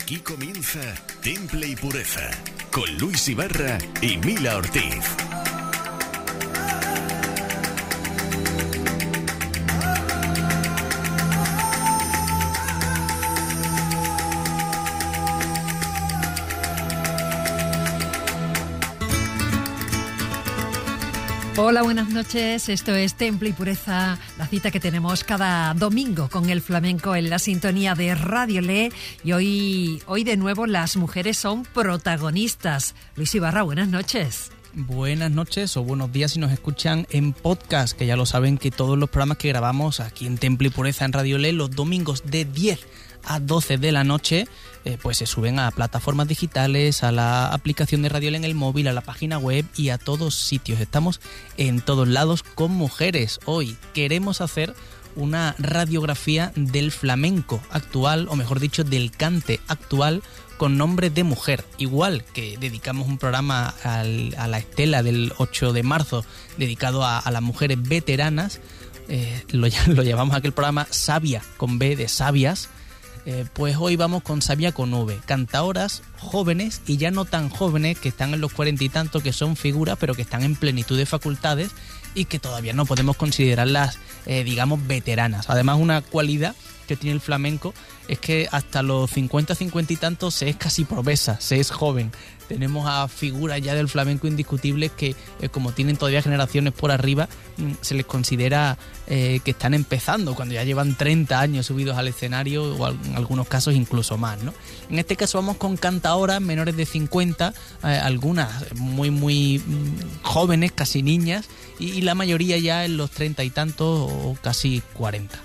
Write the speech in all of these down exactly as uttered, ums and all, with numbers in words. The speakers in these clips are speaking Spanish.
Aquí comienza Temple y Pureza, con Luis Ibarra y Mila Ortiz. Hola, buenas noches. Esto es Temple y Pureza, la cita que tenemos cada domingo con el flamenco en la sintonía de Radio Le. Y hoy, hoy de nuevo las mujeres son protagonistas. Luis Ibarra, buenas noches. Buenas noches o buenos días si nos escuchan en podcast, que ya lo saben que todos los programas que grabamos aquí en Temple y Pureza en Radio Le los domingos de diez a doce de la noche, eh, pues se suben a plataformas digitales, a la aplicación de Radio Le en el móvil, a la página web y a todos sitios. Estamos en todos lados con mujeres. Hoy queremos hacer una radiografía del flamenco actual, o mejor dicho, del cante actual con nombre de mujer. Igual que dedicamos un programa al, a la estela del ocho de marzo dedicado a, a las mujeres veteranas, eh, lo, lo llamamos aquel programa Sabia, con B de sabias. Eh, pues hoy vamos con Sabia con V, cantaoras jóvenes y ya no tan jóvenes, que están en los cuarenta y tantos, que son figuras pero que están en plenitud de facultades y que todavía no podemos considerarlas, eh, digamos, veteranas. Además, una cualidad que tiene el flamenco es que hasta los cincuenta, cincuenta y tantos se es casi promesa, se es joven. Tenemos a figuras ya del flamenco indiscutibles que, eh, como tienen todavía generaciones por arriba, se les considera eh, que están empezando cuando ya llevan treinta años subidos al escenario, o en algunos casos incluso más, ¿no? En este caso vamos con cantaoras menores de cincuenta, eh, algunas muy muy jóvenes, casi niñas, y, y la mayoría ya en los treinta y tantos o casi cuarenta.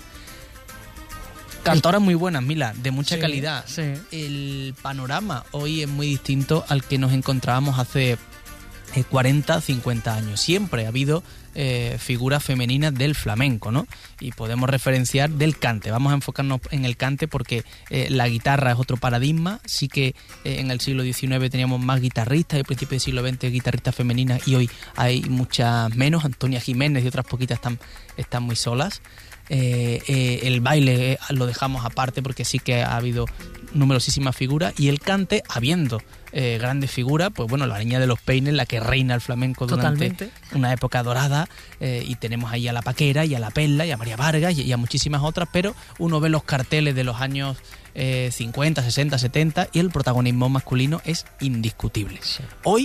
Cantoras muy buenas, Mila, de mucha sí, calidad. Sí. El panorama hoy es muy distinto al que nos encontrábamos hace eh, cuarenta, cincuenta años. Siempre ha habido eh, figuras femeninas del flamenco, ¿no? Y podemos referenciar del cante. Vamos a enfocarnos en el cante porque eh, la guitarra es otro paradigma. Sí que eh, en el siglo diecinueve teníamos más guitarristas, y a principios del siglo veinte guitarristas femeninas, y hoy hay muchas menos. Antonia Jiménez y otras poquitas están, están muy solas. Eh, eh, el baile eh, lo dejamos aparte porque sí que ha habido numerosísimas figuras, y el cante, habiendo eh, grandes figuras, pues bueno, la Niña de los Peines, la que reina el flamenco durante Totalmente. Una época dorada, eh, y tenemos ahí a la Paquera y a la Perla y a María Vargas y, y a muchísimas otras, pero uno ve los carteles de los años eh, cincuenta, sesenta, setenta y el protagonismo masculino es indiscutible. Sí. Hoy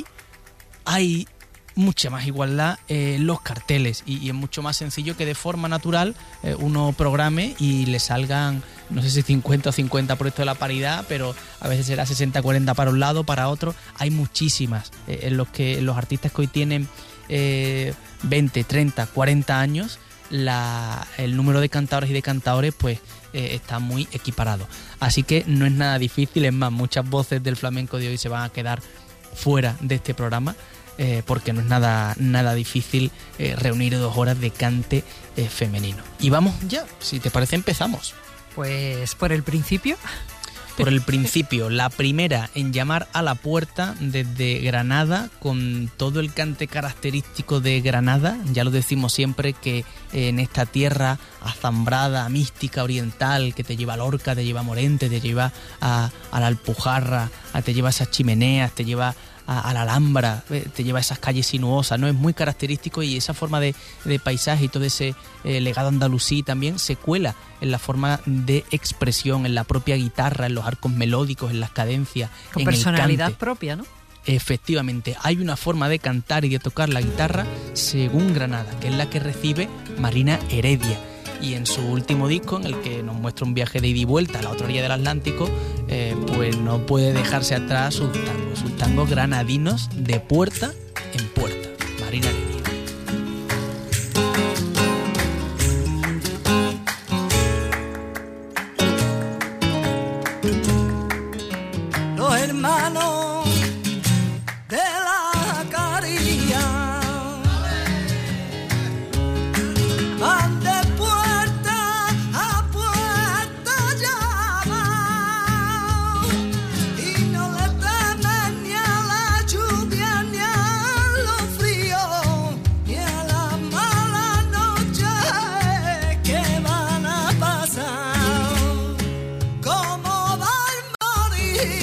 hay mucha más igualdad en eh, los carteles, y, y es mucho más sencillo que de forma natural eh, uno programe y le salgan, no sé si cincuenta o cincuenta por esto de la paridad, pero a veces será sesenta cuarenta para un lado, para otro. Hay muchísimas eh, en los que los artistas que hoy tienen eh, veinte, treinta, cuarenta años, la, el número de cantadores y de cantadores pues eh, está muy equiparado. Así que no es nada difícil, es más, muchas voces del flamenco de hoy se van a quedar fuera de este programa. Eh, porque no es nada, nada difícil eh, reunir dos horas de cante eh, femenino. Y vamos ya, si te parece empezamos. Pues por el principio. Por el principio, la primera en llamar a la puerta desde Granada, con todo el cante característico de Granada. Ya lo decimos siempre que eh, en esta tierra azambrada, mística, oriental, que te lleva a Lorca, te lleva a Morente, te lleva a, a la Alpujarra, a, te lleva a esas chimeneas, te lleva a, a la Alhambra, te lleva a esas calles sinuosas, ¿no? Es muy característico, y esa forma de, de paisaje y todo ese eh, legado andalusí también se cuela en la forma de expresión, en la propia guitarra, en los arcos melódicos, en las cadencias, con en personalidad el cante. propia, ¿no? Efectivamente, hay una forma de cantar y de tocar la guitarra según Granada, que es la que recibe Marina Heredia. Y en su último disco, en el que nos muestra un viaje de ida y vuelta a la otra orilla del Atlántico, eh, pues no puede dejarse atrás sus tangos, sus tangos granadinos de puerta en puerta. Marina Heredia. Los hermanos de la Caría van de puerta a puerta llaman, y no le temen ni a la lluvia ni a los fríos ni a la mala noche que van a pasar. Como va a morir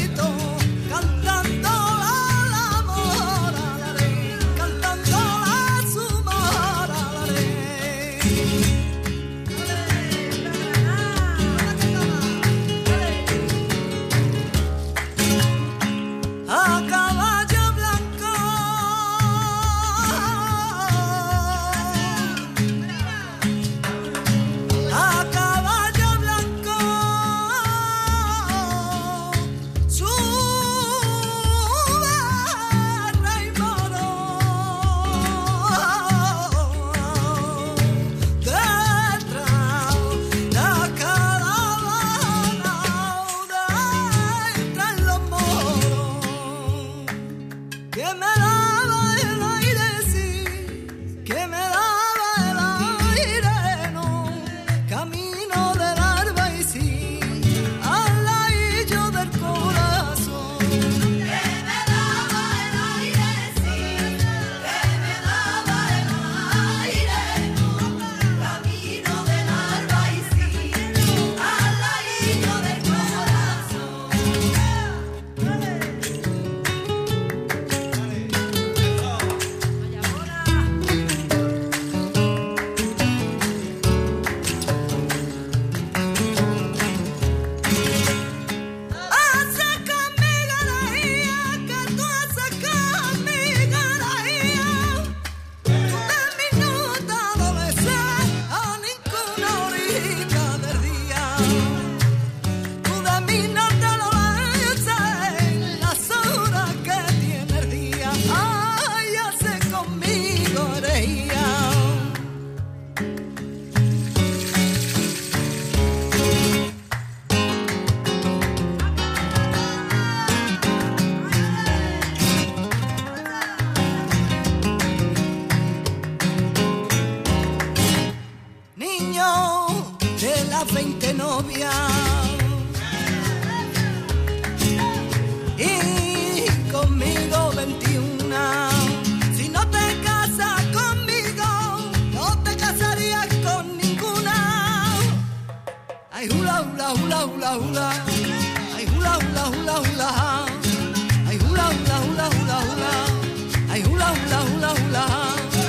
novia. Y conmigo veintiuna. Si no te casas conmigo, no te casarías con ninguna. Ay, hula, hula, hula, hula, hula. Ay, hula, hula, hula, hula. Ay, hula, hula, hula, hula, hula. Ay, hula, hula, hula, hula.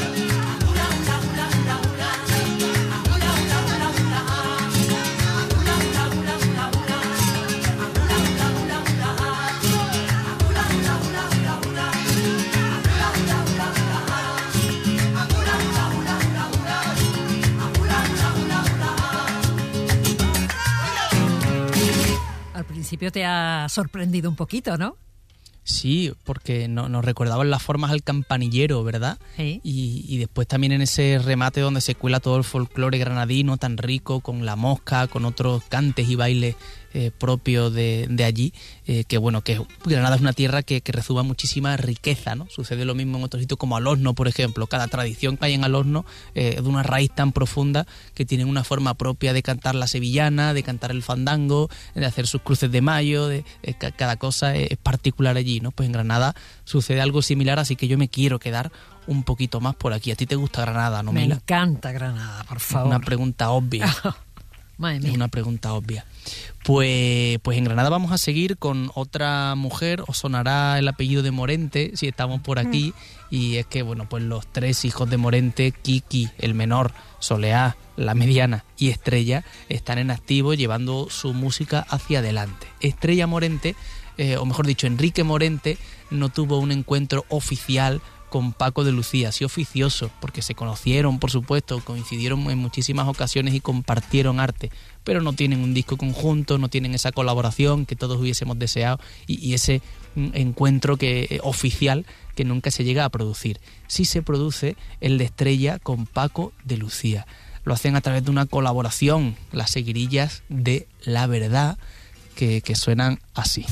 Al principio te ha sorprendido un poquito, ¿no? Sí, porque no, nos recordaban las formas al campanillero, ¿verdad? Sí. Y, y después también en ese remate donde se cuela todo el folclore granadino tan rico, con la mosca, con otros cantes y bailes eh, propios de, de allí, eh, que bueno, que Granada es una tierra que, que rezuba muchísima riqueza, ¿no? Sucede lo mismo en otros sitios como Al Horno, por ejemplo. Cada tradición que hay en Al Horno eh, es de una raíz tan profunda que tienen una forma propia de cantar la sevillana, de cantar el fandango, de hacer sus cruces de mayo, de, eh, cada cosa es particular allí, ¿no? Pues en Granada sucede algo similar, así que yo me quiero quedar un poquito más por aquí. ¿A ti te gusta Granada, no, Me Mila? encanta Granada, por favor. Una pregunta obvia. Madre mía. Es una pregunta obvia. Pues, pues en Granada vamos a seguir con otra mujer. Os sonará el apellido de Morente si estamos por aquí. Y es que, bueno, pues los tres hijos de Morente, Kiki, el menor, Soleá, la mediana y Estrella, están en activo llevando su música hacia adelante. Estrella Morente, eh, o mejor dicho, Enrique Morente, no tuvo un encuentro oficial con Paco de Lucía, sí oficioso, porque se conocieron, por supuesto, coincidieron en muchísimas ocasiones y compartieron arte, pero no tienen un disco conjunto, no tienen esa colaboración que todos hubiésemos deseado y, y ese encuentro que eh, oficial que nunca se llega a producir. Sí se produce el de Estrella con Paco de Lucía. Lo hacen a través de una colaboración, las seguirillas de La Verdad, que, que suenan así.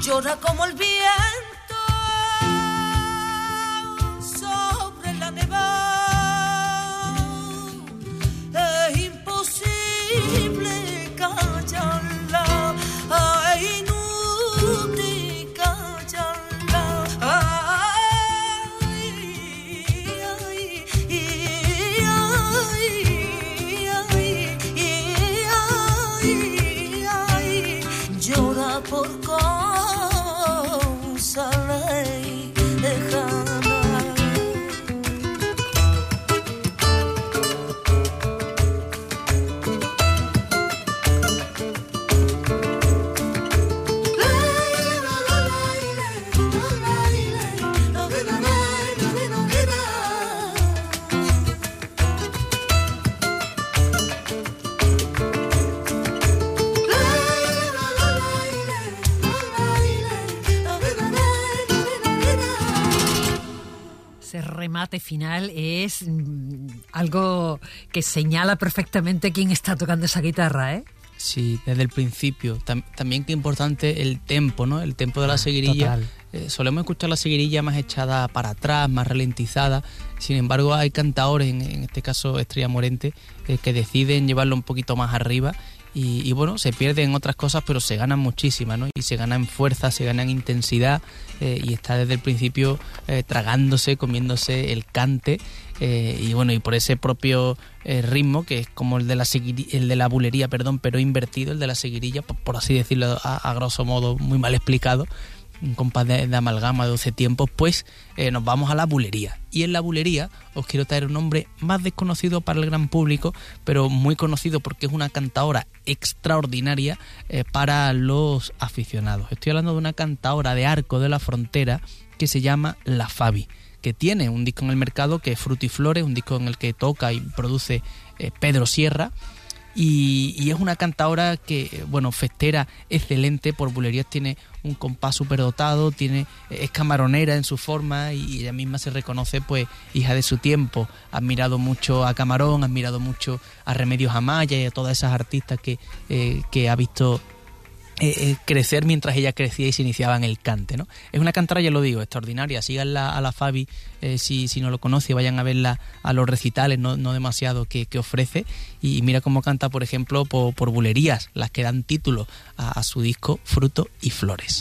llora como el viento sobre la nevada. Es imposible callarla, es inútil callarla. Ay, ay, ay, ay, ay, ay, llora por cosa lejana. Ese remate final es mm, algo que señala perfectamente quién está tocando esa guitarra, ¿eh? Sí, desde el principio. Tam- también que importante el tempo, ¿no? El tempo de la seguirilla. Eh, solemos escuchar la seguirilla más echada para atrás, más ralentizada. Sin embargo, hay cantadores, en, en este caso Estrella Morente, eh, que deciden llevarlo un poquito más arriba. Y, y bueno, se pierden otras cosas, pero se ganan muchísimas, ¿no? Y se gana en fuerza, se gana en intensidad, eh, y está desde el principio eh, tragándose, comiéndose el cante, eh, y bueno, y por ese propio eh, ritmo, que es como el de la seguiri- el de la bulería, perdón, pero invertido, el de la seguirilla, por, por así decirlo, a, a grosso modo, muy mal explicado, un compás de, de amalgama de doce tiempos, pues eh, nos vamos a la bulería. Y en la bulería os quiero traer un nombre más desconocido para el gran público, pero muy conocido porque es una cantadora extraordinaria eh, para los aficionados. Estoy hablando de una cantadora de Arco de la Frontera que se llama La Fabi, que tiene un disco en el mercado que es Frutiflores, un disco en el que toca y produce eh, Pedro Sierra. Y, y es una cantadora que, bueno, festera excelente, por bulerías tiene un compás superdotado, tiene, es camaronera en su forma y ella misma se reconoce pues hija de su tiempo. Ha admirado mucho a Camarón, ha admirado mucho a Remedios Amaya y a todas esas artistas que, eh, que ha visto Eh, eh, crecer mientras ella crecía y se iniciaba en el cante, ¿no? Es una cantadora, ya lo digo, extraordinaria. Síganla a la Fabi, eh, si, si no lo conoce, vayan a verla a los recitales, no, no demasiado, que, que ofrece. Y mira cómo canta, por ejemplo, por, por bulerías, las que dan título a, a su disco Fruto y Flores.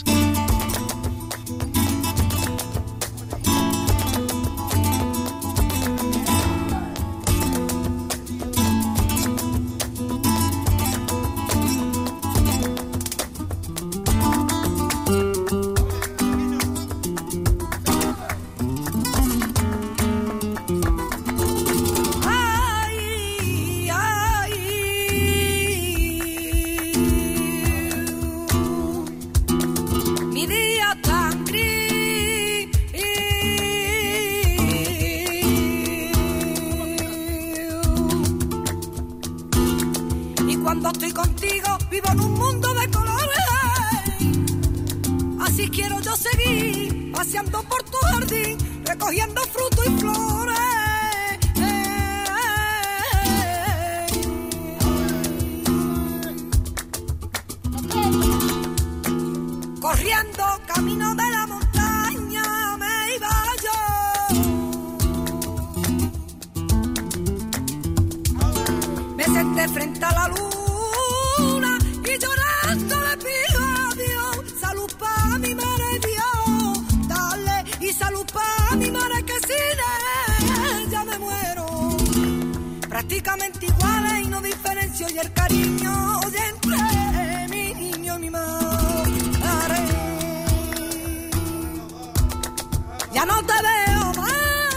Cuando estoy contigo vivo en un mundo de colores. Así quiero yo seguir paseando por tu jardín, recogiendo frutos y flores. Corriendo camino de la montaña me iba yo. Me senté frente a la luna y llorando le pido a Dios salud pa' mi madre, Dios, dale, y salud pa' mi madre que sin ella me muero. Prácticamente iguales y no diferencio y el cariño de entre mi niño y mi madre. Ya no te veo más,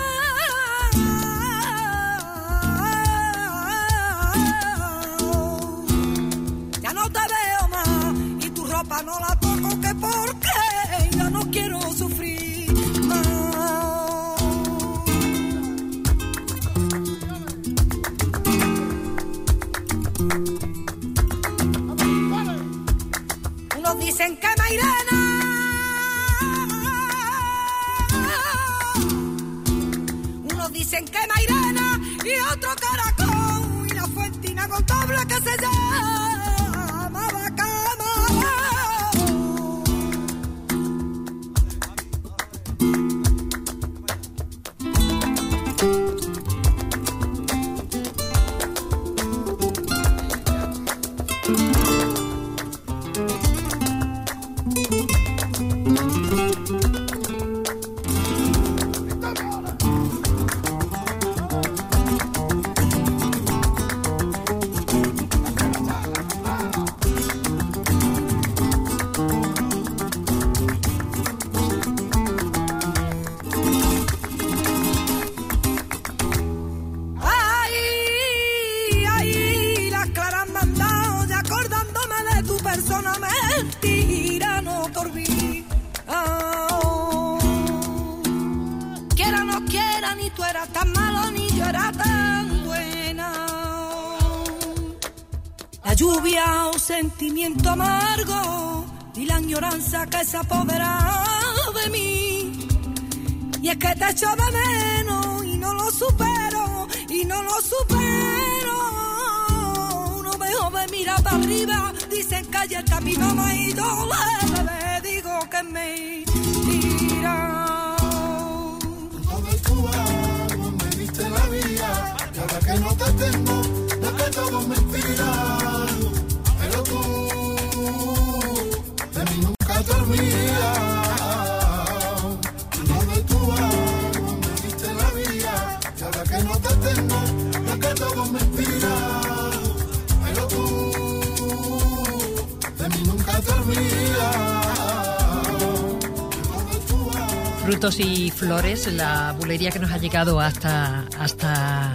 ya no te veo más, y tu ropa no la toco, que porque ya no quiero sufrir más. Unos dicen que Mairena, dicen que Mairena y otro caracol y la fuente inagotable que se llama Bacamao. mentira no te olvides. Quiera no quiera, ni tú eras tan malo ni yo era tan buena. La lluvia, un sentimiento amargo y la añoranza que se apodera de mí. Y es que te echo de menos y no lo supero, y no lo supero. No dejo de mirar para arriba, dicen que ayer está mi mamá y yo le digo que es mentira. No me diste la vida y ahora que no te tengo, es que todo es mentira. Pero tú de mí nunca te olvidas. No me tú no me diste la vida y ahora que no te tengo, es que todo es mentira. Pero tú de mí nunca te olvidas. Frutos y flores, la bulería que nos ha llegado hasta, hasta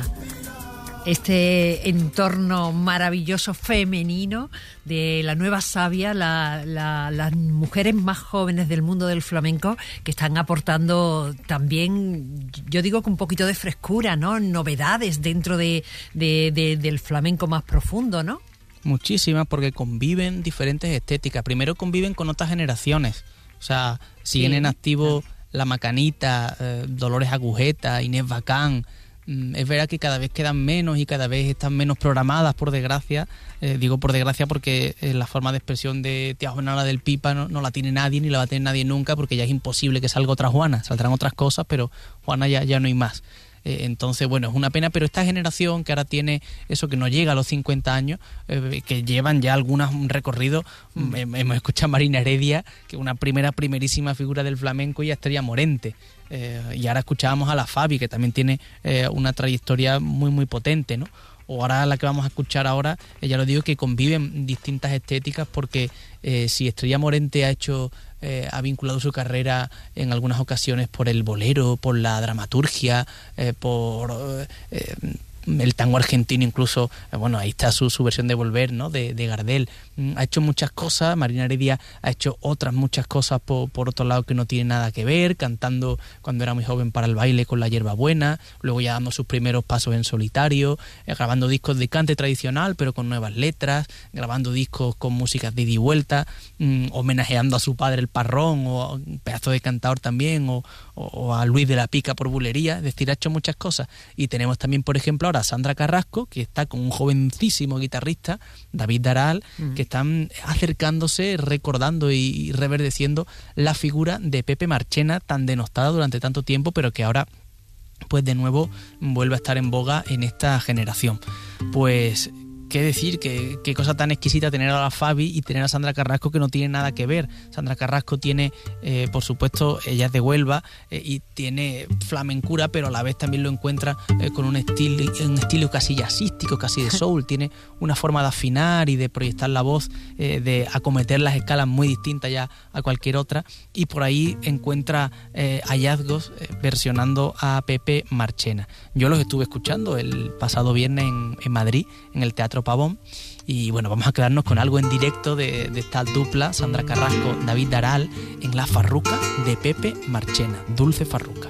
este entorno maravilloso femenino de la nueva savia, la, la, las mujeres más jóvenes del mundo del flamenco que están aportando también, yo digo que un poquito de frescura, ¿no? Novedades dentro de, de, de, del flamenco más profundo, ¿no? Muchísimas, porque conviven diferentes estéticas. Primero conviven con otras generaciones, o sea, siguen sí, en activo... Claro. La Macanita, eh, Dolores Agujeta, Inés Bacán. Mm, es verdad que cada vez quedan menos y cada vez están menos programadas, por desgracia. Eh, digo por desgracia porque eh, la forma de expresión de Tía Juana del Pipa no, no la tiene nadie ni la va a tener nadie nunca, porque ya es imposible que salga otra Juana. Saldrán otras cosas, pero Juana ya, ya no hay más. Entonces, bueno, es una pena, pero esta generación que ahora tiene eso, que no llega a los cincuenta años, eh, que llevan ya algunas un recorrido, mm. eh, hemos escuchado a Marina Heredia, que es una primera, primerísima figura del flamenco, y a Estrella Morente. Eh, y ahora escuchábamos a la Fabi, que también tiene eh, una trayectoria muy, muy potente, ¿no? O ahora la que vamos a escuchar ahora, eh, ya lo digo, que conviven distintas estéticas, porque eh, si Estrella Morente ha hecho... Eh, ha vinculado su carrera en algunas ocasiones por el bolero, por la dramaturgia, eh, por eh, el tango argentino incluso, eh, bueno, ahí está su, su versión de Volver, ¿no? De, de Gardel. Mm, ha hecho muchas cosas. Marina Heredia ha hecho otras muchas cosas por, por otro lado que no tienen nada que ver, cantando cuando era muy joven para el baile con La Hierbabuena, luego ya dando sus primeros pasos en solitario, eh, grabando discos de cante tradicional pero con nuevas letras, grabando discos con músicas de ida y vuelta, mm, homenajeando a su padre el Parrón, o un pedazo de cantador también, o, o, o a Luis de la Pica por bulería. Es decir, ha hecho muchas cosas. Y tenemos también, por ejemplo, ahora a Sandra Carrasco, que está con un jovencísimo guitarrista, David Daral, mm. que están acercándose, recordando y reverdeciendo la figura de Pepe Marchena, tan denostada durante tanto tiempo, pero que ahora pues de nuevo vuelve a estar en boga en esta generación. Pues qué decir, qué, qué cosa tan exquisita tener a la Fabi y tener a Sandra Carrasco, que no tiene nada que ver. Sandra Carrasco tiene, eh, por supuesto, ella es de Huelva, eh, y tiene flamencura, pero a la vez también lo encuentra eh, con un estilo, un estilo casi jazzístico, casi de soul. Tiene una forma de afinar y de proyectar la voz, eh, de acometer las escalas muy distintas ya a cualquier otra, y por ahí encuentra eh, hallazgos eh, versionando a Pepe Marchena. Yo los estuve escuchando el pasado viernes en, en Madrid, en el Teatro Pavón, y bueno, vamos a quedarnos con algo en directo de, de esta dupla, Sandra Carrasco, David Daral, en La Farruca de Pepe Marchena, Dulce Farruca.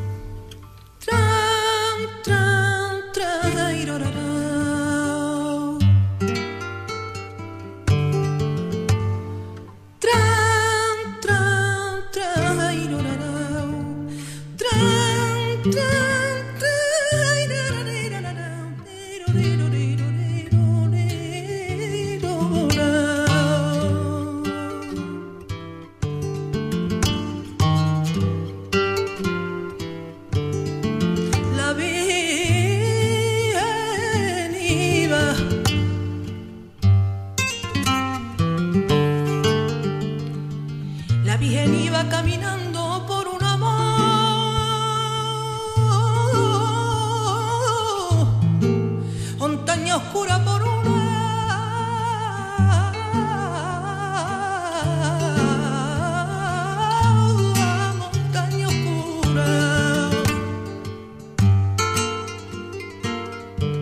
Tran, tran, tran, irorara. Tran, tran, tran, irorara. Tran, tran. Caminando por un amor, montaña oscura por una montaña oscura,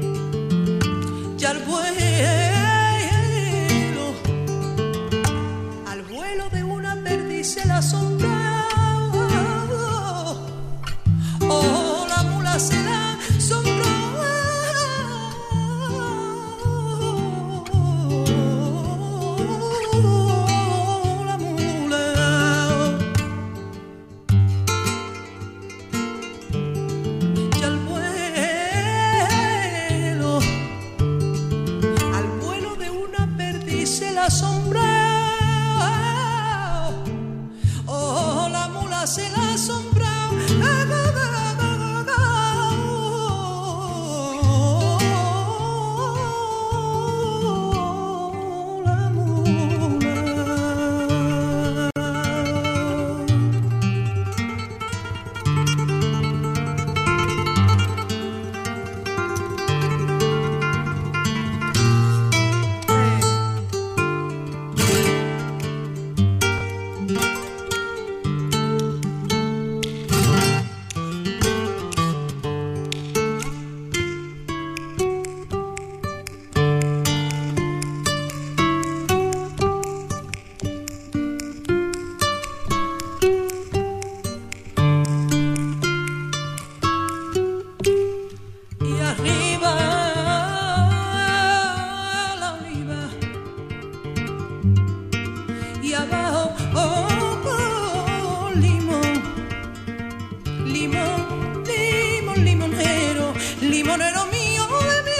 y al vuelo perdiz en la sombra, oh, la mula se la sombra. Se la sombra, la mula. Limonero mío de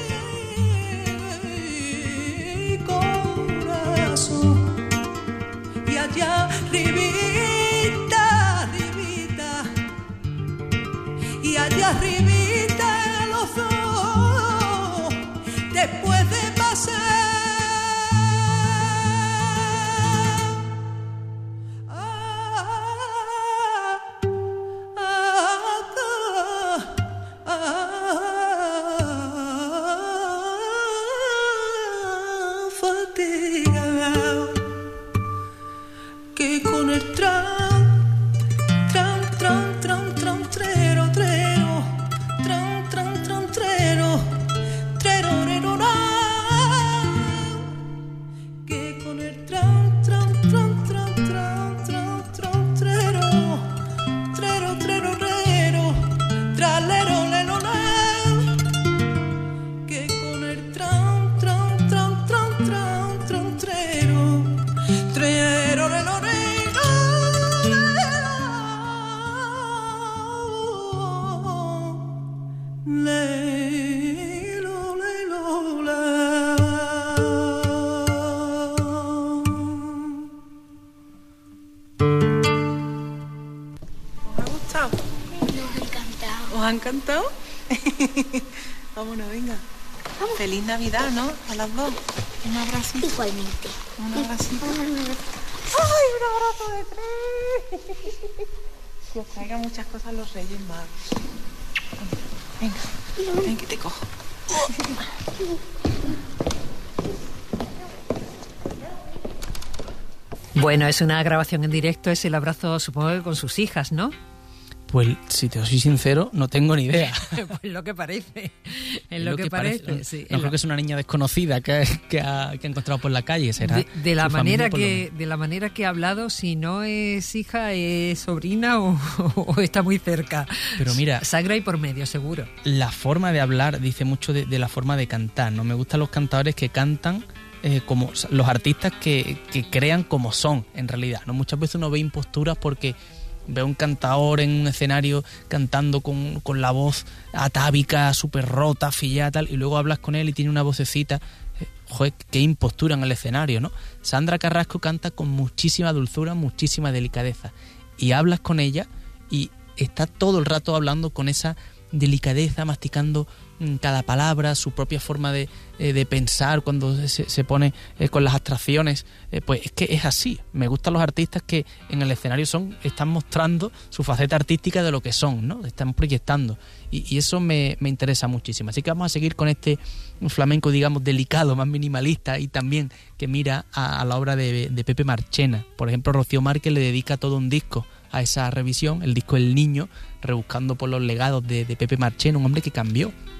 mi corazón, y allá arribita, arribita, y allá arribita los dos, después de pasar. Que con el tran, tran, tran, tran, tran, trero, trero, tran, tran, tran, trero, trero, rero, ra. Que con el tran, tran, tran, tran, tran, tran, tran, trero, trero, trero, rero, tralero, lero, ra. Que con el tran, tran, tran, tran, tran, tran, trero, trero, rero, ra. ¿Os ha encantado? Vámonos, venga. Vamos. Feliz Navidad, ¿no? A las dos. Un abrazo. Igualmente. Un abracito. ¡Ay, un abrazo de tres! Que os traigan muchas cosas los Reyes Magos. Venga, ven que te cojo. Bueno, es una grabación en directo, es el abrazo, supongo que con sus hijas, ¿no? Pues, si te soy sincero, no tengo ni idea. Pues lo que parece, es lo, lo que, que parece. parece sí, no creo lo... que es una niña desconocida que, que, ha, que ha encontrado por la calle, será. De, de la manera que de la manera que ha hablado, si no es hija, es sobrina o, o está muy cerca. Pero mira, sangre hay por medio, seguro. La forma de hablar dice mucho de, de la forma de cantar, ¿no? Me gustan los cantadores que cantan eh, como los artistas que, que crean como son, en realidad, ¿no? Muchas veces uno ve imposturas porque ve a un cantador en un escenario cantando con, con la voz atávica, súper rota, fillada, tal, y luego hablas con él y tiene una vocecita. Eh, joder, qué impostura en el escenario, ¿no? Sandra Carrasco canta con muchísima dulzura, muchísima delicadeza. Y hablas con ella y está todo el rato hablando con esa delicadeza, masticando cada palabra, su propia forma de, eh, de pensar cuando se, se pone eh, con las abstracciones, eh, pues es que es así. Me gustan los artistas que en el escenario son están mostrando su faceta artística de lo que son, ¿no? Están proyectando y, y eso me, me interesa muchísimo. Así que vamos a seguir con este flamenco, digamos, delicado, más minimalista y también que mira a, a la obra de, de Pepe Marchena. Por ejemplo, Rocío Márquez le dedica todo un disco a esa revisión, el disco El Niño, rebuscando por los legados de, de Pepe Marchena, un hombre que cambió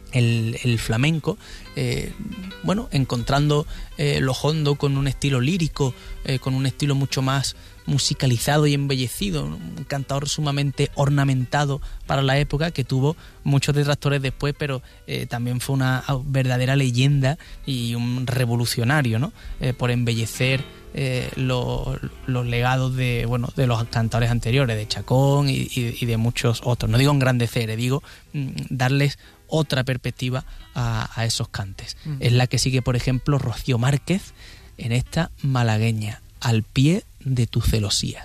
el, el flamenco, eh, bueno, encontrando eh, lo hondo con un estilo lírico, eh, con un estilo mucho más musicalizado y embellecido, un cantador sumamente ornamentado para la época, que tuvo muchos detractores después, pero eh, también fue una verdadera leyenda y un revolucionario, ¿no? Eh, por embellecer eh, los, los legados de, bueno, de los cantadores anteriores, de Chacón y, y, y de muchos otros. No digo engrandecer, eh, digo mm, darles otra perspectiva a, a esos cantes. Mm. Es la que sigue, por ejemplo, Rocío Márquez en esta malagueña, Al pie de tu celosía.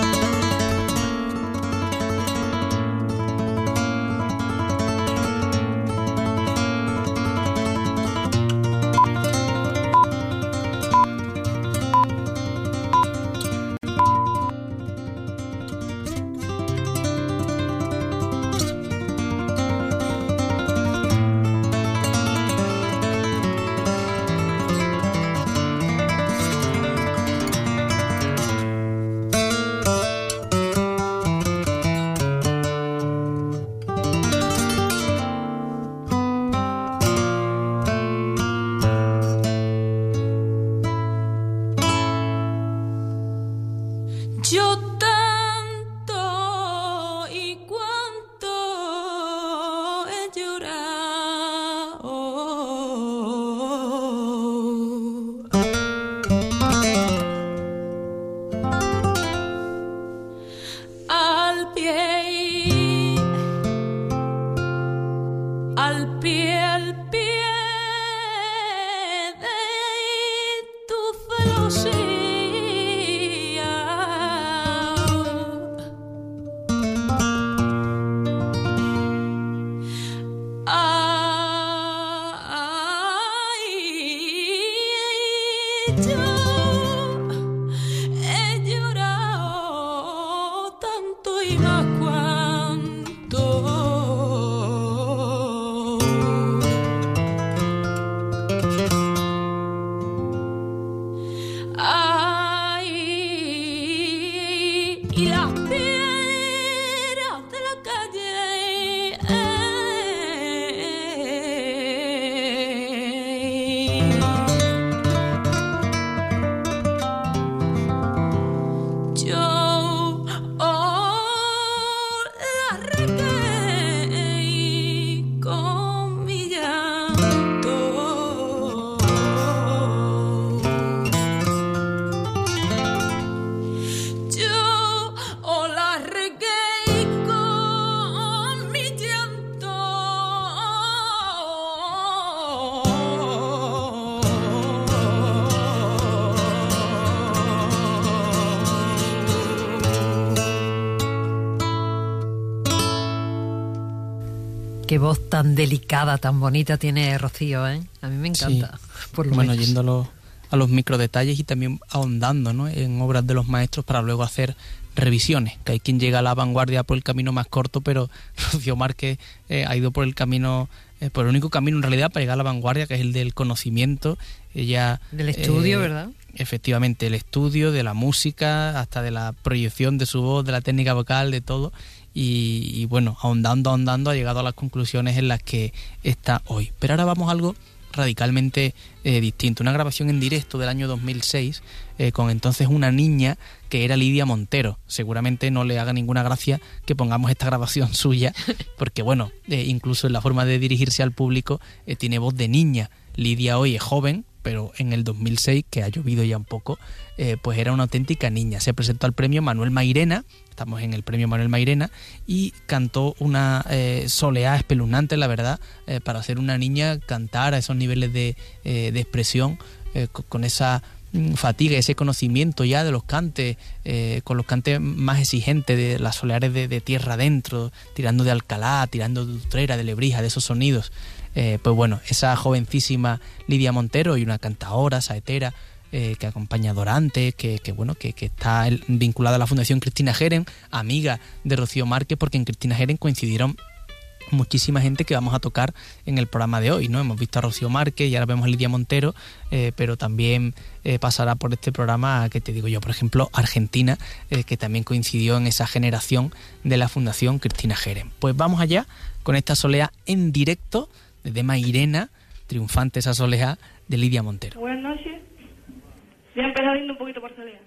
Qué voz tan delicada, tan bonita tiene Rocío, ¿eh? A mí me encanta. Sí. Por lo bueno, menos. yendo a los, a los microdetalles y también ahondando, ¿no?, en obras de los maestros para luego hacer revisiones, que hay quien llega a la vanguardia por el camino más corto, pero Rocío Márquez eh, ha ido por el camino, eh, por el único camino en realidad para llegar a la vanguardia, que es el del conocimiento. Ella del estudio, eh, ¿verdad? Efectivamente, el estudio de la música, hasta de la proyección de su voz, de la técnica vocal, de todo. Y, y bueno, ahondando, ahondando, ha llegado a las conclusiones en las que está hoy. Pero ahora vamos a algo radicalmente eh, distinto. Una grabación en directo del año dos mil seis eh, con entonces una niña que era Lidia Montero. Seguramente no le haga ninguna gracia que pongamos esta grabación suya, porque bueno, eh, incluso en la forma de dirigirse al público eh, tiene voz de niña. Lidia hoy es joven, pero en el dos mil seis, que ha llovido ya un poco, eh, pues era una auténtica niña. Se presentó al premio Manuel Mairena, estamos en el premio Manuel Mairena, y cantó una eh, soleá espeluznante, la verdad, eh, para ser una niña, cantar a esos niveles de, eh, de expresión, eh, con, con esa fatiga, ese conocimiento ya de los cantes, eh, con los cantes más exigentes de las soleares de, de tierra adentro, tirando de Alcalá, tirando de Utrera, de Lebrija, de esos sonidos. Eh, pues bueno, esa jovencísima Lidia Montero, y una cantadora, saetera, eh, que acompaña a Dorantes, que, que bueno, que, que está el, vinculada a la Fundación Cristina Jerez, amiga de Rocío Márquez, porque en Cristina Jerez coincidieron muchísima gente que vamos a tocar en el programa de hoy, ¿no? Hemos visto a Rocío Márquez y ahora vemos a Lidia Montero, eh, pero también eh, pasará por este programa, que te digo yo, por ejemplo, Argentina, eh, que también coincidió en esa generación de la Fundación Cristina Jerez. Pues vamos allá con esta soleá en directo desde Mairena, triunfante esa soleá de Lidia Montero. Buenas noches. Voy a empezar viendo un poquito por soleá.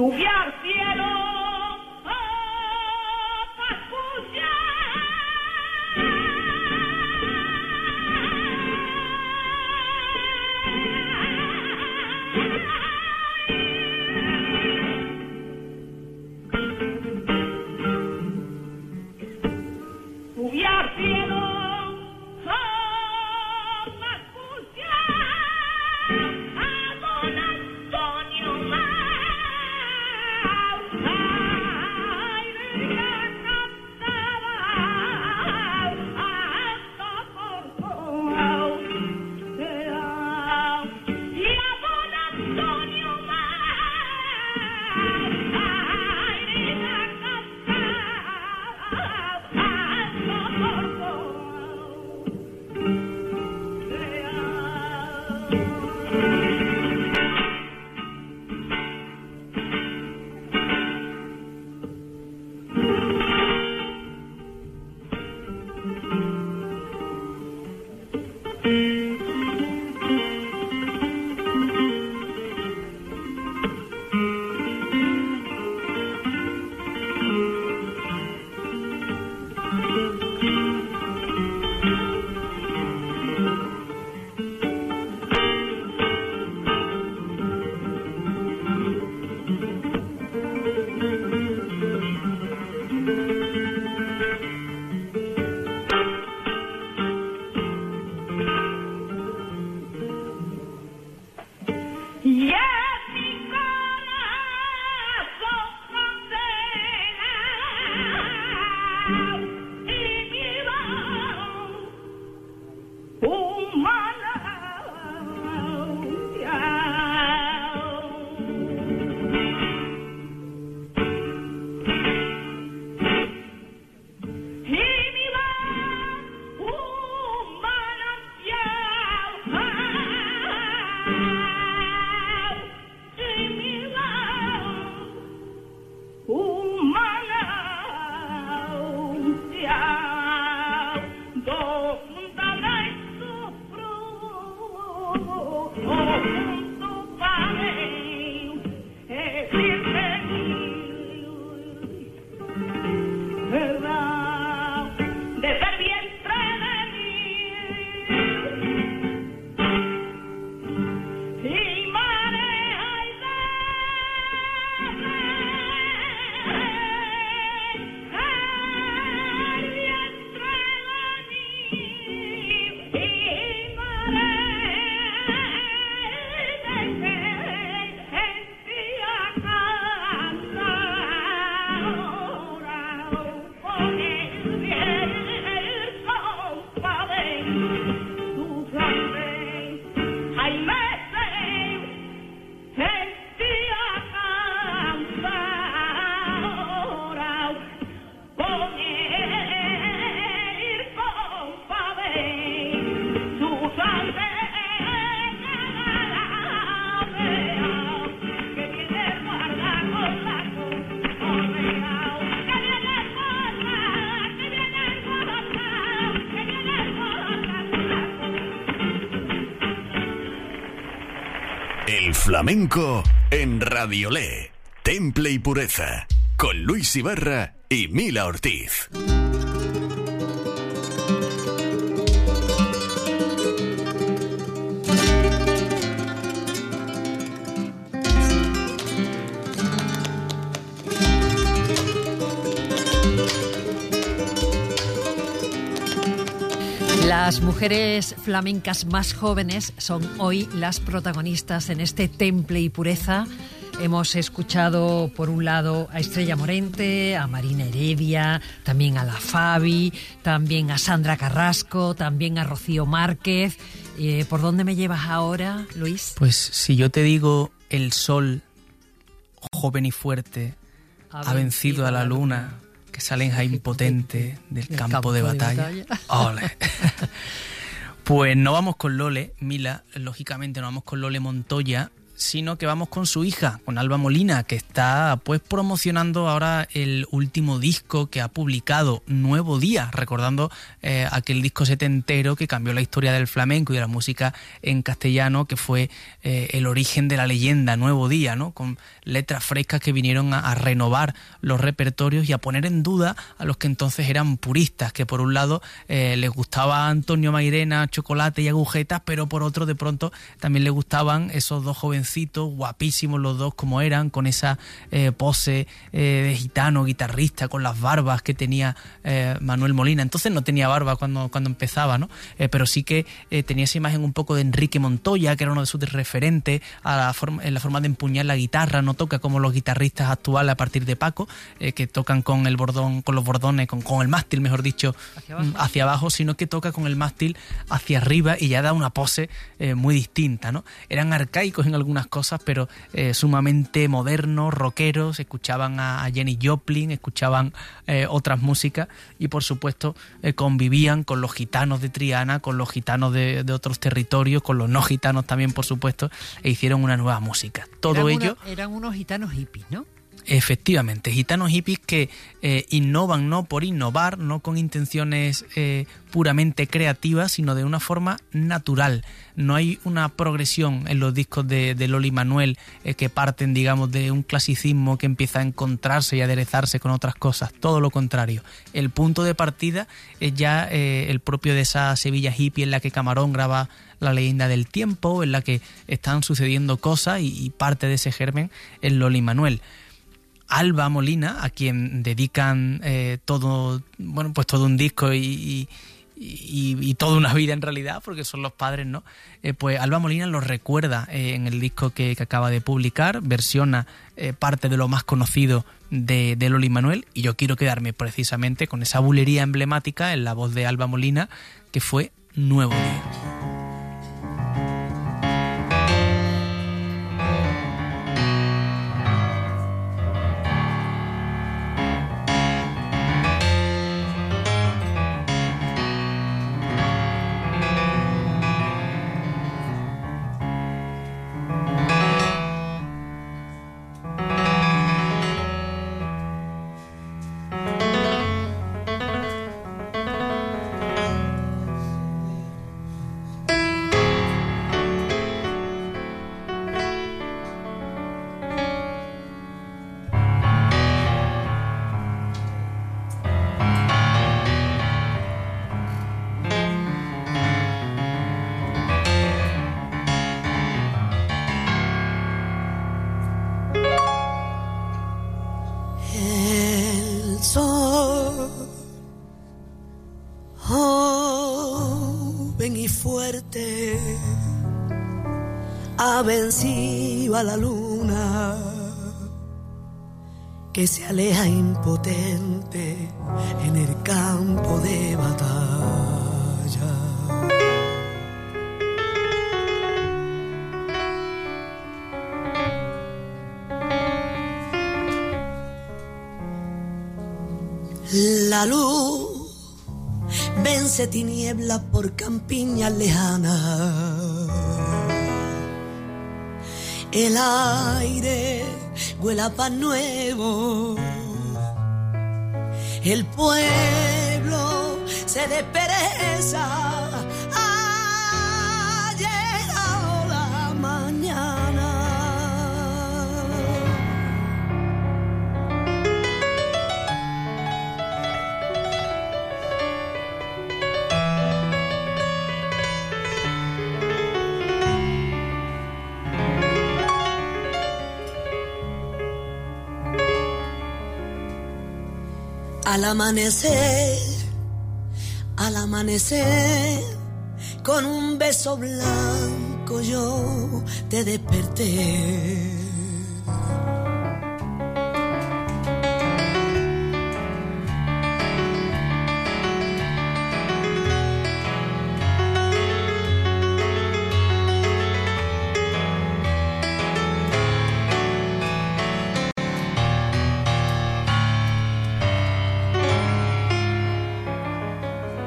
Subí al cielo, oh, para escuchar. Subí al cielo, oh, para escuchar a don Antonio Mau, ay, de la cantaba hasta por todo, y a don Antonio Mau, ay, de la cantaba hasta por todo. Y es mi corazón condenado y mi voz humana. Y mi voz humana. Desde el vientre de mí y marea y el vientre de mí y El flamenco en Radiolé. Temple y Pureza. Con Luis Ibarra y Mila Ortiz. Las mujeres flamencas más jóvenes son hoy las protagonistas en este Temple y Pureza. Hemos escuchado, por un lado, a Estrella Morente, a Marina Heredia, también a la Fabi, también a Sandra Carrasco, también a Rocío Márquez. Eh, ¿Por dónde me llevas ahora, Luis? Pues si yo te digo el sol, joven y fuerte, ha, ha vencido a la luna, que sale en Jaén Potente del campo, campo de batalla. De batalla. ¡Ole! Pues no vamos con Lole, Mila, lógicamente no vamos con Lole Montoya, sino que vamos con su hija, con Alba Molina, que está pues promocionando ahora el último disco que ha publicado, Nuevo Día, recordando eh, aquel disco setentero que cambió la historia del flamenco y de la música en castellano, que fue eh, el origen de la leyenda, Nuevo Día, ¿no? Con letras frescas que vinieron a, a renovar los repertorios y a poner en duda a los que entonces eran puristas, que por un lado eh, les gustaba Antonio Mairena, Chocolate y Agujetas, pero por otro de pronto también les gustaban esos dos jovencitos, guapísimos los dos como eran, con esa eh, pose eh, de gitano, guitarrista, con las barbas que tenía eh, Manuel Molina. Entonces no tenía barba cuando, cuando empezaba, ¿no? Eh, pero sí que eh, tenía esa imagen un poco de Enrique Montoya, que era uno de sus referentes a la forma, en la forma de empuñar la guitarra. No toca como los guitarristas actuales a partir de Paco, eh, que tocan con el bordón, con los bordones, con, con el mástil, mejor dicho, hacia abajo. hacia abajo, sino que toca con el mástil hacia arriba y ya da una pose eh, muy distinta, ¿no? Eran arcaicos en algunas cosas, pero eh, sumamente modernos, rockeros, escuchaban a, a Jenny Joplin, escuchaban eh, otras músicas y por supuesto eh, convivían con los gitanos de Triana, con los gitanos de, de otros territorios, con los no gitanos también, por supuesto, e hicieron una nueva música. Todo eran ello... Una, eran unos gitanos hippies, ¿no? Efectivamente, gitanos hippies que eh, innovan no por innovar, no con intenciones eh, puramente creativas, sino de una forma natural. No hay una progresión en los discos de, de Loli Manuel eh, que parten, digamos, de un clasicismo que empieza a encontrarse y aderezarse con otras cosas. Todo lo contrario. El punto de partida es ya eh, el propio de esa Sevilla hippie en la que Camarón graba La leyenda del tiempo, en la que están sucediendo cosas y, y parte de ese germen es Loli Manuel. Alba Molina, a quien dedican eh, todo, bueno, pues todo un disco y, y, y, y toda una vida en realidad, porque son los padres, ¿no? Eh, pues Alba Molina los recuerda eh, en el disco que, que acaba de publicar, versiona eh, parte de lo más conocido de, de Loli Manuel, y yo quiero quedarme precisamente con esa bulería emblemática en la voz de Alba Molina, que fue Nuevo Día. Ha vencido a la luna que se aleja impotente en el campo de batalla. La luz vence tinieblas por campiñas lejanas. El aire huele a pan nuevo. El pueblo se despereza. Ha llegado la mañana. Al amanecer, al amanecer, con un beso blanco yo te desperté.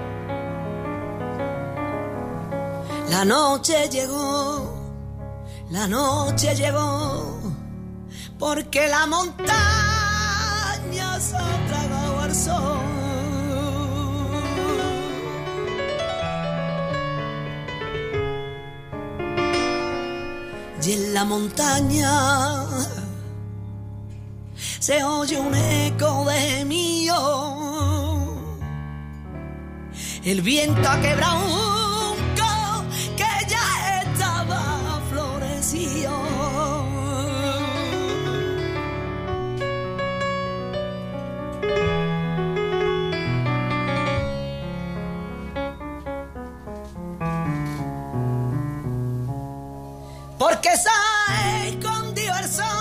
La noche llegó, La noche llegó porque la montaña se ha tragado al sol. Y en la montaña se oye un eco de mío. El viento ha quebrado un co que ya estaba florecido. Porque se ha escondido el sol.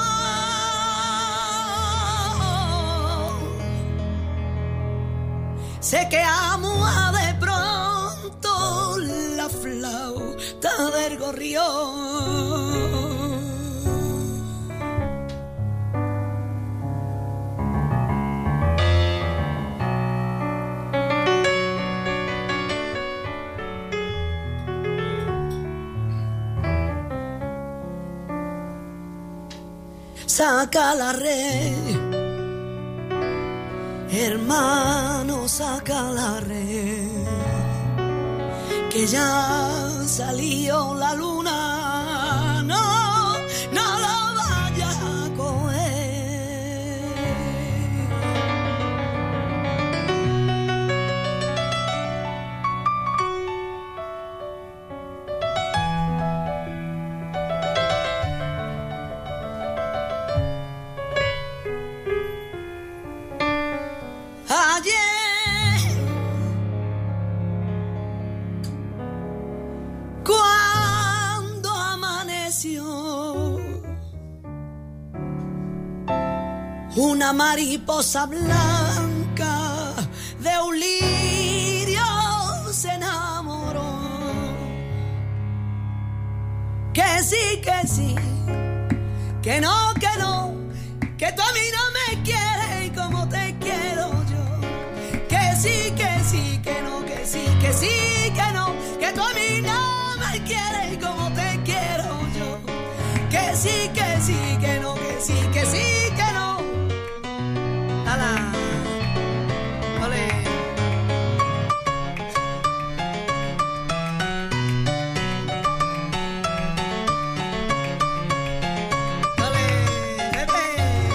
Sé que amo a de pronto la flauta del gorrión. Saca la red, hermano, saca la red, que ya salió la luna, no, no lo vayas a coger. Una mariposa blanca de un lirio se enamoró. Que sí, que sí, que no, que no, que tú a mí no me quieres como te quiero yo. Que sí, que sí, que no, que sí, que sí, que no, que tú a mí no me quieres como te quiero yo. Que sí, que sí, que no, que sí, que sí, que no. ¡Hala! ¡Ole! ¡Ole! ¡Pepe!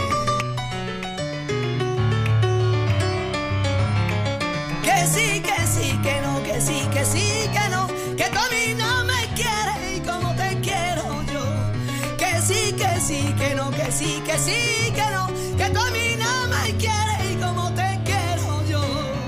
Que sí, que sí, que no, que sí, que sí, que no, que tú a mí no me quieres como te quiero yo. Que sí, que sí, que no, que sí, que sí, que no, que tú a mí no me quieres como te quiero yo.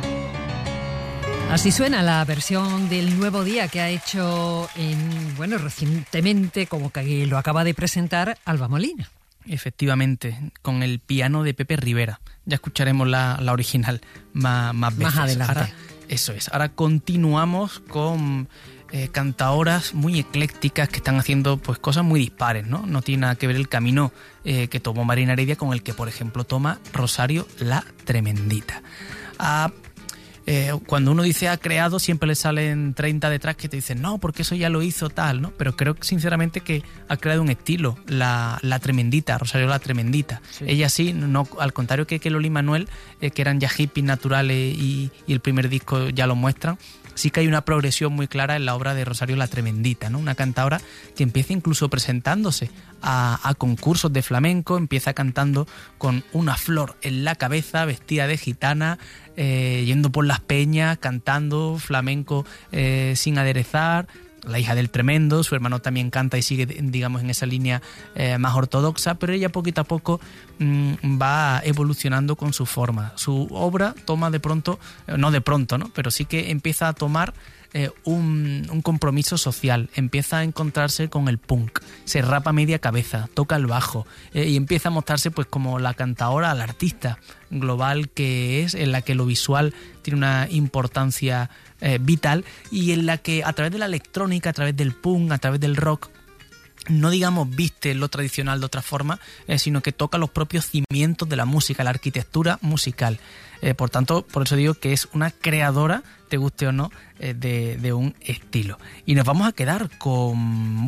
Así suena la versión del Nuevo Día que ha hecho en, bueno, recientemente, como que lo acaba de presentar Alba Molina. Efectivamente, con el piano de Pepe Rivera. Ya escucharemos la, la original más, más veces. Más adelante. Ahora, eso es. Ahora continuamos con eh, cantaoras muy eclécticas que están haciendo pues cosas muy dispares, ¿no? No tiene nada que ver el camino eh, que tomó Marina Heredia con el que, por ejemplo, toma Rosario la Tremendita. Ah, Eh, cuando uno dice ha creado, siempre le salen treinta detrás que te dicen no, porque eso ya lo hizo tal, ¿no? Pero creo sinceramente que ha creado un estilo, la, la Tremendita, Rosario la Tremendita. Sí. Ella sí, no, al contrario que, que Loli y Manuel, eh, que eran ya hippies naturales y, y el primer disco ya lo muestran, sí que hay una progresión muy clara en la obra de Rosario la Tremendita, ¿no? Una cantadora que empieza incluso presentándose a, a concursos de flamenco, empieza cantando con una flor en la cabeza, vestida de gitana, eh, yendo por las peñas, cantando flamenco eh, sin aderezar. La hija del Tremendo, su hermano también canta y sigue, digamos, en esa línea eh, más ortodoxa, pero ella poquito a poco mmm, va evolucionando con su forma. Su obra toma de pronto, eh, no de pronto, ¿no? Pero sí que empieza a tomar eh, un, un compromiso social, empieza a encontrarse con el punk, se rapa media cabeza, toca el bajo eh, y empieza a mostrarse pues como la cantadora, la artista global que es, en la que lo visual tiene una importancia eh, vital y en la que a través de la electrónica, a través del punk, a través del rock, no digamos viste lo tradicional de otra forma, eh, sino que toca los propios cimientos de la música, la arquitectura musical. Eh, por tanto, por eso digo que es una creadora, te guste o no, eh, de, de un estilo. Y nos vamos a quedar con, bueno,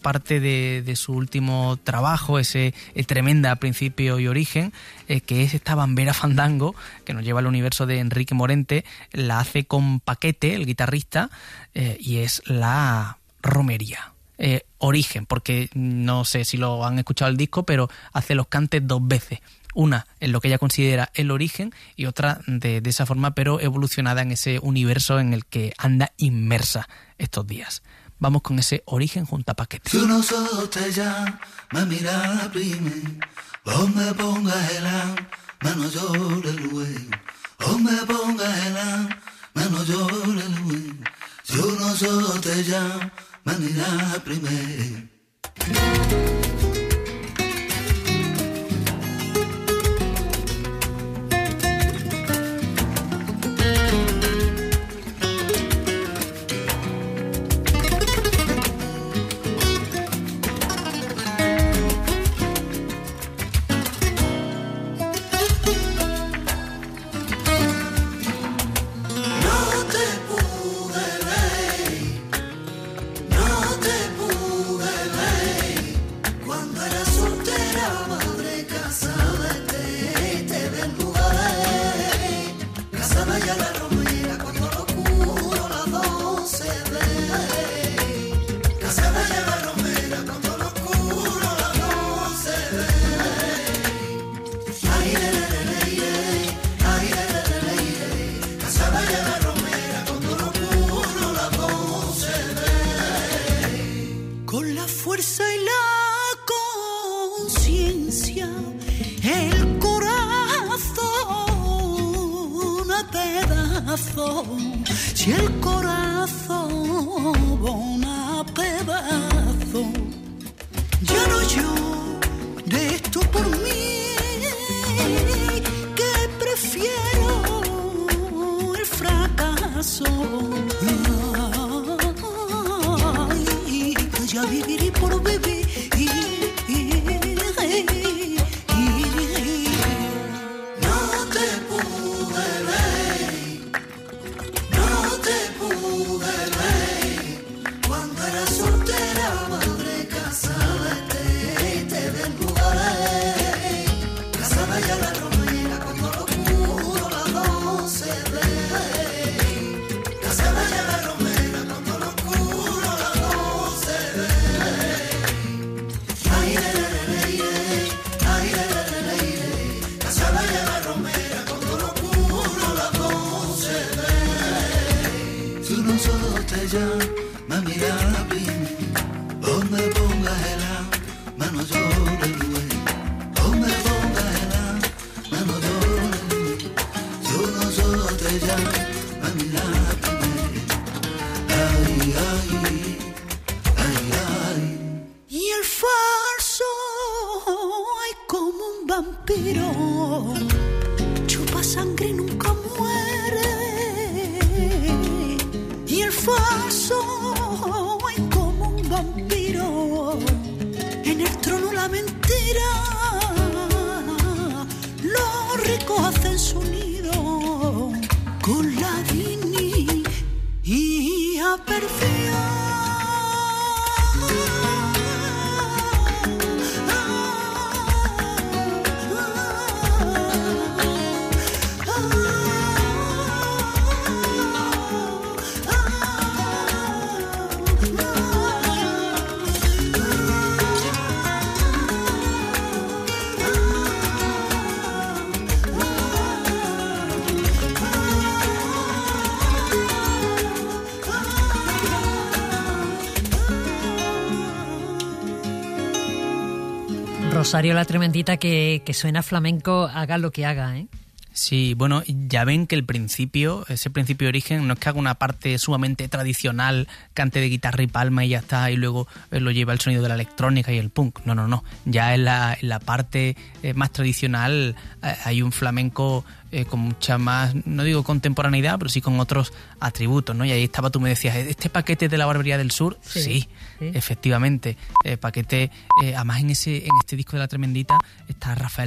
parte de, de su último trabajo, ese eh, Tremenda, Principio y Origen, eh, que es esta Bambera Fandango, que nos lleva al universo de Enrique Morente. La hace con Paquete, el guitarrista, eh, y es la romería. Eh, origen, porque no sé si lo han escuchado el disco, pero hace los cantes dos veces. Una en lo que ella considera el origen y otra de, de esa forma, pero evolucionada en ese universo en el que anda inmersa estos días. Vamos con ese origen junto a Paquete. Si uno solo te llama, me mira prime, donde pongas el mano llore luego, donde pongas el mano llore luego. Si uno solo te llama, me mira prime. Si el corazón a pedazo, ya no yo de esto por mí, que prefiero el fracaso. Ay, que ya viviré por vivir. Rosario la Tremendita, que, que suena flamenco, haga lo que haga, ¿eh? Sí, bueno, ya ven que el principio, ese principio de origen, no es que haga una parte sumamente tradicional, cante de guitarra y palma y ya está, y luego eh, lo lleva el sonido de la electrónica y el punk. No, no, no. Ya en la, en la parte eh, más tradicional eh, hay un flamenco eh, con mucha más, no digo contemporaneidad, pero sí con otros atributos, ¿no? Y ahí estaba, tú me decías, ¿este Paquete de la Barbería del Sur? Sí, sí, sí. Efectivamente. Eh, Paquete, eh, además en ese en este disco de La Tremendita está Rafael